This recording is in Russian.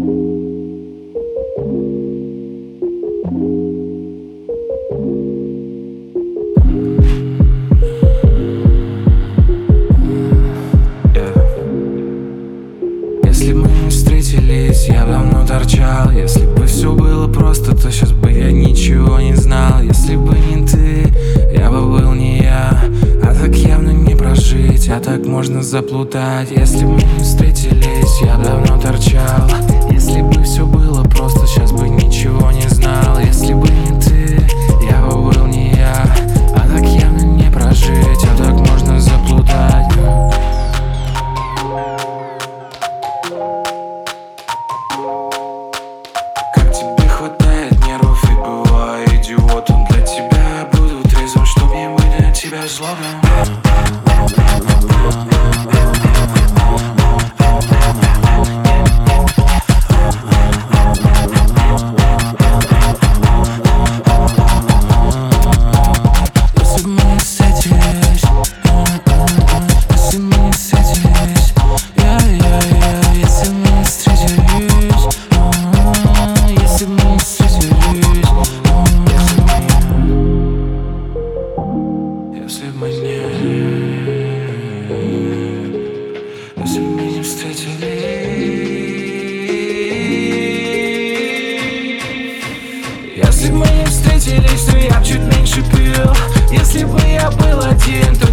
Если бы мы не встретились, я бы давно торчал. Если бы все было просто, то сейчас бы я ничего не знал. Если бы не ты, я бы был не я. А так явно не прожить, а так можно заплутать. Если бы мы не встретились, я бы давно торчал. Если бы все было просто, сейчас бы ничего не знал. Если бы не ты, я бы был не я. А так явно не прожить, а так можно заплутать. Как тебе хватает нервов, и бываю идиотом. Для тебя буду трезвым, чтоб не быть для тебя злобным. Если мы не встретились, если мы не встретились, если мы не встретились, если мы не встретились, если мы не встретились. Если бы мы не встретились, то я б чуть меньше пил. Если бы я был один, то